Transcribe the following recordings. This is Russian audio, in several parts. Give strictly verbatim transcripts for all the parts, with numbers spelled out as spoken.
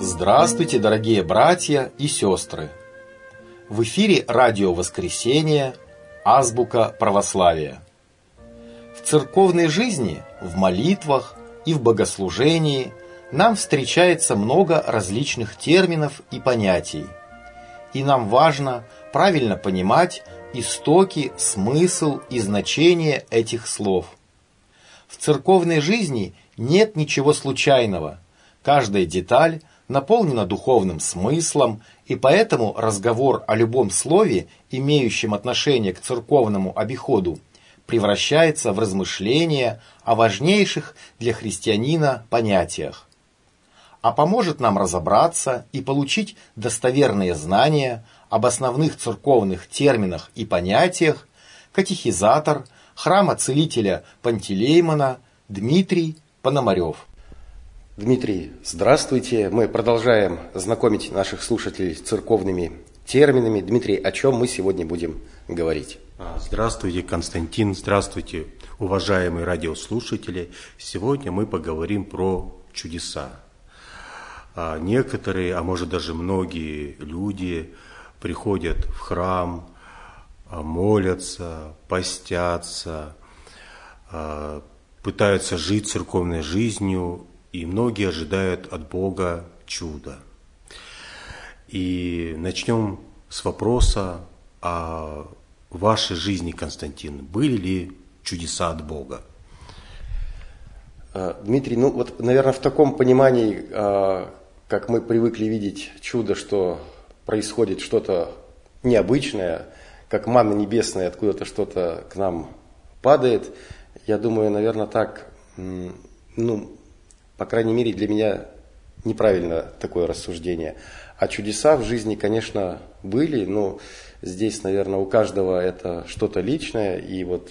Здравствуйте, дорогие братья и сестры! В эфире радио «Воскресение», азбука православия. В церковной жизни, в молитвах и в богослужении нам встречается много различных терминов и понятий. И нам важно правильно понимать истоки, смысл и значение этих слов. В церковной жизни нет ничего случайного. Каждая деталь наполнена духовным смыслом, и поэтому разговор о любом слове, имеющем отношение к церковному обиходу, превращается в размышления о важнейших для христианина понятиях. А поможет нам разобраться и получить достоверные знания об основных церковных терминах и понятиях катехизатор храма целителя Пантелеймона Дмитрий Пономарев. Дмитрий, здравствуйте. Мы продолжаем знакомить наших слушателей с церковными терминами. Дмитрий, о чем мы сегодня будем говорить? Здравствуйте, Константин. Здравствуйте, уважаемые радиослушатели. Сегодня мы поговорим про чудеса. Некоторые, а может даже многие люди приходят в храм, молятся, постятся, пытаются жить церковной жизнью, и многие ожидают от Бога чуда. И начнем с вопроса о вашей жизни, Константин. Были ли чудеса от Бога? Дмитрий, ну вот, наверное, в таком понимании, как мы привыкли видеть чудо, что происходит что-то необычное, как манна небесная, откуда-то что-то к нам падает, я думаю, наверное, так, ну, по крайней мере, для меня неправильно такое рассуждение. А чудеса в жизни, конечно, были, но здесь, наверное, у каждого это что-то личное. И вот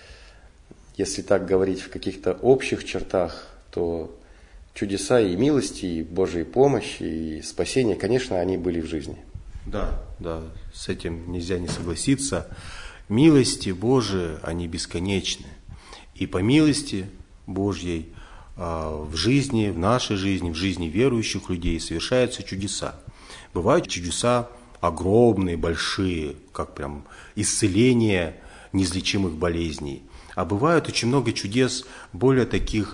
если так говорить в каких-то общих чертах, то чудеса и милости, и Божьей помощи, и спасения, конечно, они были в жизни. Да, да, с этим нельзя не согласиться. Милости Божии, они бесконечны. И по милости Божьей в жизни, в нашей жизни, в жизни верующих людей совершаются чудеса. Бывают чудеса огромные, большие, как прям исцеление неизлечимых болезней. А бывает очень много чудес, более таких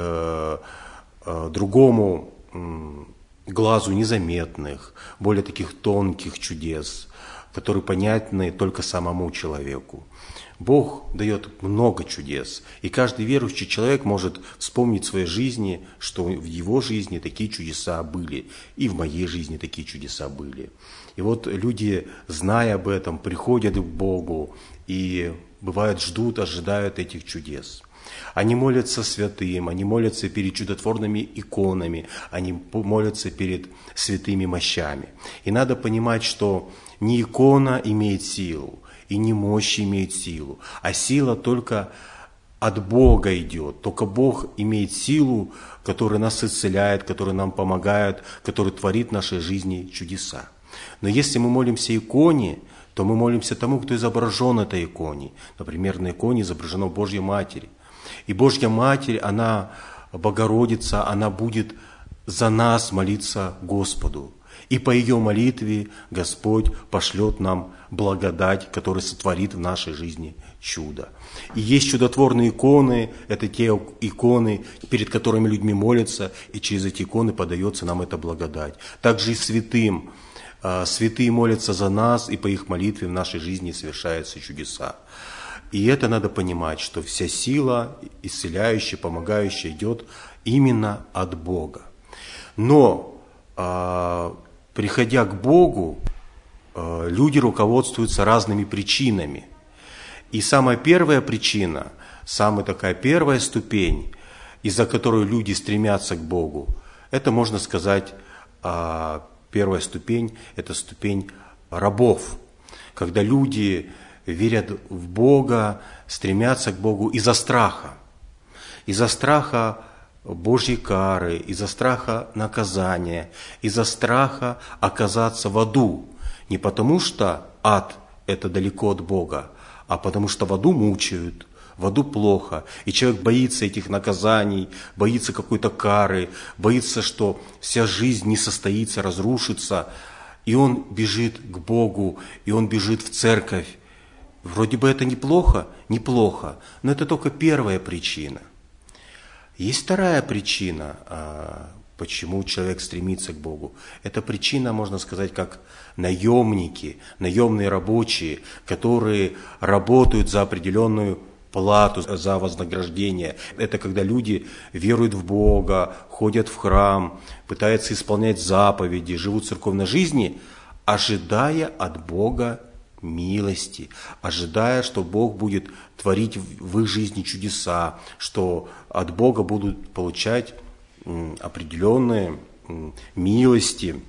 э, э, другому э, глазу незаметных, более таких тонких чудес, которые понятны только самому человеку. Бог дает много чудес, и каждый верующий человек может вспомнить в своей жизни, что в его жизни такие чудеса были, и в моей жизни такие чудеса были. И вот люди, зная об этом, приходят к Богу и, бывает, ждут, ожидают этих чудес. Они молятся святым, они молятся перед чудотворными иконами, они молятся перед святыми мощами. И надо понимать, что не икона имеет силу, и не мощь имеет силу, а сила только от Бога идет. Только Бог имеет силу, которая нас исцеляет, которая нам помогает, которая творит в нашей жизни чудеса. Но если мы молимся иконе, то мы молимся тому, кто изображен на этой иконе. Например, на иконе изображена Божья Матерь. И Божья Матерь, она Богородица, она будет за нас молиться Господу. И по ее молитве Господь пошлет нам благодать, которая сотворит в нашей жизни чудо. И есть чудотворные иконы, это те иконы, перед которыми людьми молятся, и через эти иконы подается нам эта благодать. Также и святым. Святые молятся за нас, и по их молитве в нашей жизни совершаются чудеса. И это надо понимать, что вся сила, исцеляющая, помогающая, идет именно от Бога. Но приходя к Богу, люди руководствуются разными причинами. И самая первая причина, самая такая первая ступень, из-за которой люди стремятся к Богу, это, можно сказать, первая ступень, это ступень рабов. Когда люди верят в Бога, стремятся к Богу из-за страха. Из-за страха Божьей кары, из-за страха наказания, из-за страха оказаться в аду. Не потому что ад – это далеко от Бога, а потому что в аду мучают, в аду плохо, и человек боится этих наказаний, боится какой-то кары, боится, что вся жизнь не состоится, разрушится, и он бежит к Богу, и он бежит в церковь. Вроде бы это неплохо, неплохо, но это только первая причина. Есть вторая причина, почему человек стремится к Богу. Эта причина, можно сказать, как наемники, наемные рабочие, которые работают за определенную плату, за вознаграждение. Это когда люди веруют в Бога, ходят в храм, пытаются исполнять заповеди, живут в церковной жизни, ожидая от Бога милости, ожидая, что Бог будет творить в их жизни чудеса, что от Бога будут получать определенные милости.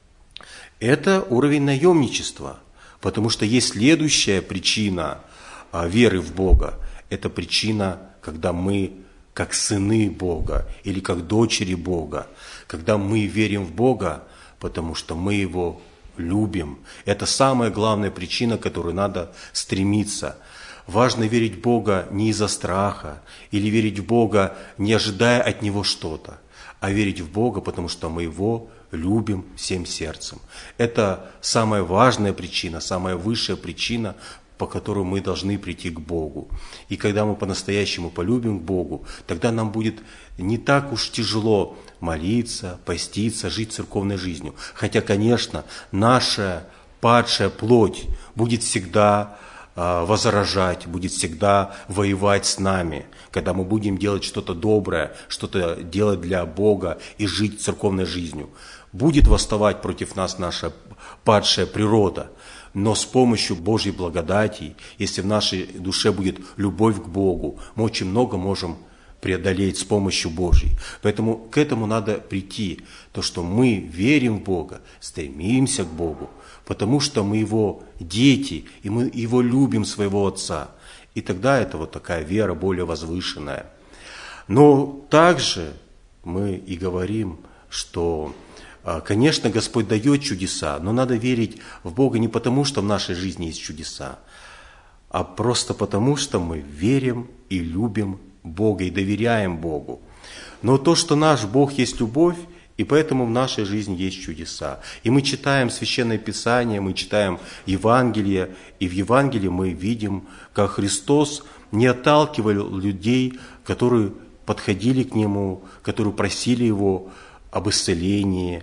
Это уровень наемничества, потому что есть следующая причина веры в Бога. Это причина, когда мы как сыны Бога или как дочери Бога, когда мы верим в Бога, потому что мы Его любим. Это самая главная причина, к которой надо стремиться. Важно верить в Бога не из-за страха или верить в Бога, не ожидая от Него что-то, а верить в Бога, потому что мы Его любим всем сердцем. Это самая важная причина, самая высшая причина, по которой мы должны прийти к Богу. И когда мы по-настоящему полюбим к Богу, тогда нам будет не так уж тяжело молиться, поститься, жить церковной жизнью. Хотя, конечно, наша падшая плоть будет всегда э, возражать, будет всегда воевать с нами, когда мы будем делать что-то доброе, что-то делать для Бога и жить церковной жизнью. Будет восставать против нас наша падшая природа. Но с помощью Божьей благодати, если в нашей душе будет любовь к Богу, мы очень много можем преодолеть с помощью Божьей. Поэтому к этому надо прийти. То, что мы верим в Бога, стремимся к Богу, потому что мы Его дети, и мы Его любим, своего Отца. И тогда это вот такая вера более возвышенная. Но также мы и говорим, что, конечно, Господь дает чудеса, но надо верить в Бога не потому, что в нашей жизни есть чудеса, а просто потому, что мы верим и любим Бога и доверяем Богу. Но то, что наш Бог есть любовь, и поэтому в нашей жизни есть чудеса. И мы читаем Священное Писание, мы читаем Евангелие, и в Евангелии мы видим, как Христос не отталкивал людей, которые подходили к Нему, которые просили Его об исцелении,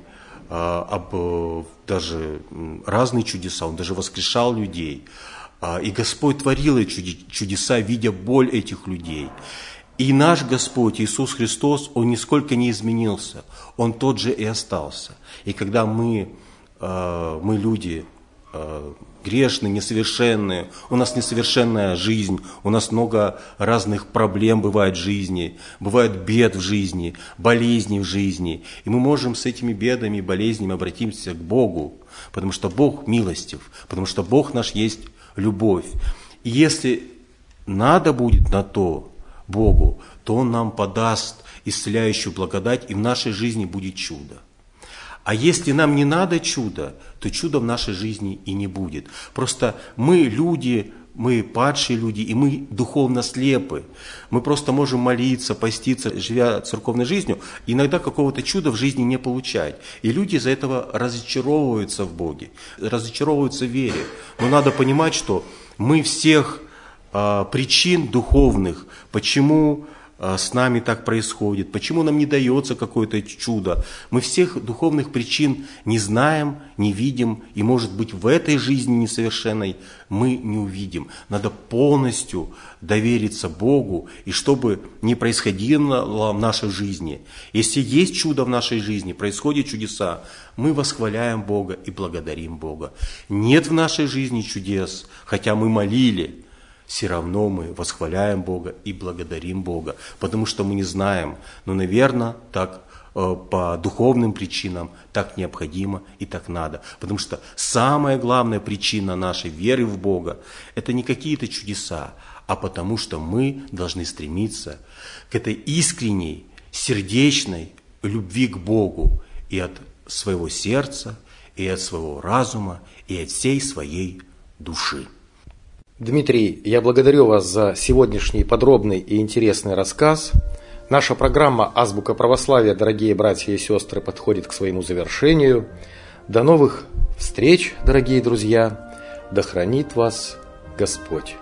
об даже разные чудеса. Он даже воскрешал людей. И Господь творил эти чудеса, видя боль этих людей. И наш Господь Иисус Христос, Он нисколько не изменился. Он тот же и остался. И когда мы, мы люди грешные, несовершенные, у нас несовершенная жизнь, у нас много разных проблем бывает в жизни, бывает бед в жизни, болезней в жизни. И мы можем с этими бедами и болезнями обратиться к Богу, потому что Бог милостив, потому что Бог наш есть любовь. И если надо будет на то Богу, то Он нам подаст исцеляющую благодать, и в нашей жизни будет чудо. А если нам не надо чуда, то чуда в нашей жизни и не будет. Просто мы люди, мы падшие люди, и мы духовно слепы. Мы просто можем молиться, поститься, живя церковной жизнью, иногда какого-то чуда в жизни не получать. И люди из-за этого разочаровываются в Боге, разочаровываются в вере. Но надо понимать, что мы всех а, причин духовных, почему с нами так происходит, почему нам не дается какое-то чудо. Мы всех духовных причин не знаем, не видим, и, может быть, в этой жизни несовершенной мы не увидим. Надо полностью довериться Богу, и чтобы не происходило в нашей жизни, если есть чудо в нашей жизни, происходят чудеса, мы восхваляем Бога и благодарим Бога. Нет в нашей жизни чудес, хотя мы молили, все равно мы восхваляем Бога и благодарим Бога, потому что мы не знаем, но, наверное, так э, по духовным причинам так необходимо и так надо. Потому что самая главная причина нашей веры в Бога – это не какие-то чудеса, а потому что мы должны стремиться к этой искренней, сердечной любви к Богу и от своего сердца, и от своего разума, и от всей своей души. Дмитрий, я благодарю вас за сегодняшний подробный и интересный рассказ. Наша программа «Азбука православия», дорогие братья и сестры, подходит к своему завершению. До новых встреч, дорогие друзья! Да хранит вас Господь!